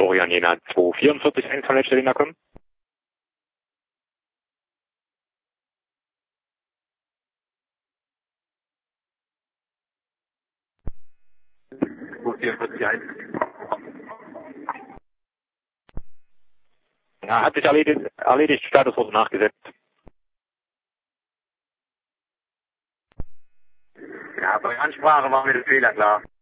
Florian Jena 244 von letzter Linie kommen. 244 Ja, hat sich erledigt, Status wurde nachgesetzt. Ja, bei Ansprache war mir der Fehler klar.